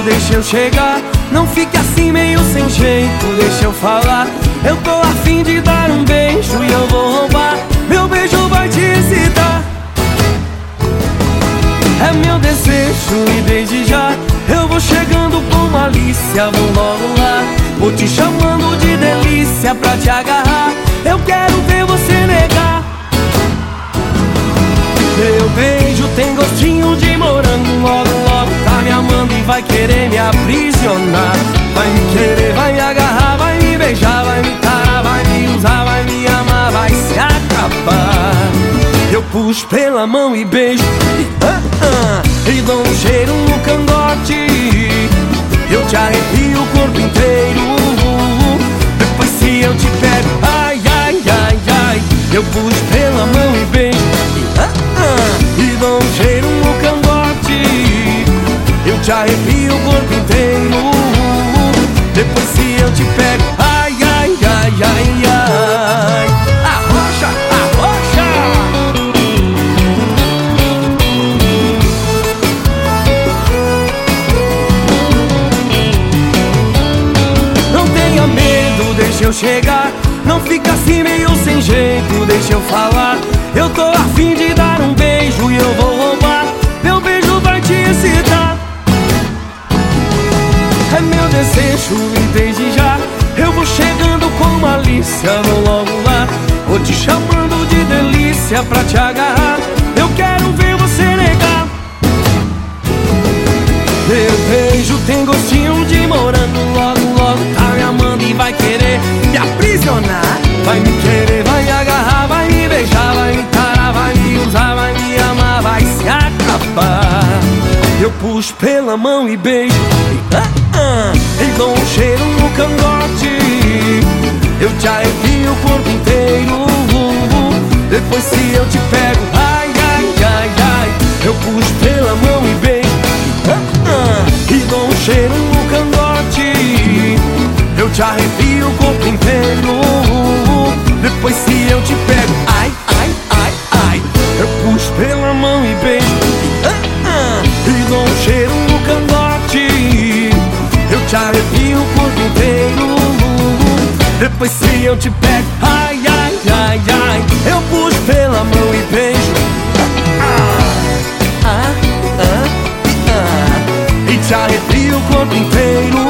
deixa eu chegar. Não fique assim meio sem jeito, deixa eu falar. Eu tô a fim de dar um beijo e eu vou roubar. Meu beijo vai te excitar. É meu desejo e desde já eu vou chegando com malícia. Vou logo lá, vou te chamando de delícia pra te agarrar. Eu quero ver você negar. Meu beijo tem gostinho de morango. Logo, logo tá me amando e vai querer me aprisionar. Vai me querer, vai me agarrar, vai me beijar, vai me tarar, vai me usar, vai me amar, vai se acabar. Eu puxo pela mão e beijo e dou um cheiro no cangote. Eu te arrepio o corpo inteiro. Depois se eu te pego, ai, ai, ai, ai. Eu puxo pela mão e beijo e dou um cheiro no cangote. Eu te arrepio o corpo inteiro. Depois se eu te pego, ai, ai, ai, ai, ai. Arrocha, arrocha. Não tenha medo, deixa eu chegar. Não fica assim meio sem jeito, deixa eu falar. Eu tô a fim de dar um beijo e eu vou roubar. Meu beijo vai te excitar. É meu desejo e desde já eu vou chegando com malícia. Vou logo lá, vou te chamando de delícia pra te agarrar. Eu quero ver você negar. Meu beijo tem gostinho de morango. Logo, logo tá me amando e vai querer me aprisionar. Vai me querer, vai me agarrar, vai me beijar, vai me tarar, vai me usar, vai me amar, vai se acabar. Eu puxo pela mão e beijo e dou um cheiro no cangote. Eu te arrepio o corpo inteiro. Depois se eu te pego, ai, ai, ai, ai. Eu puxo pela mão e beijo e dou um cheiro no cangote. Eu te arrepio o corpo inteiro. Depois se eu te pego, ai, ai, ai, ai. Eu puxo pela mão e beijo e dou um cheiro no cangote. Eu te arrepio o corpo inteiro. Depois se eu te pego, ai, ai, ai, ai. Eu puxo pela mão e beijo e te arrepio o corpo inteiro.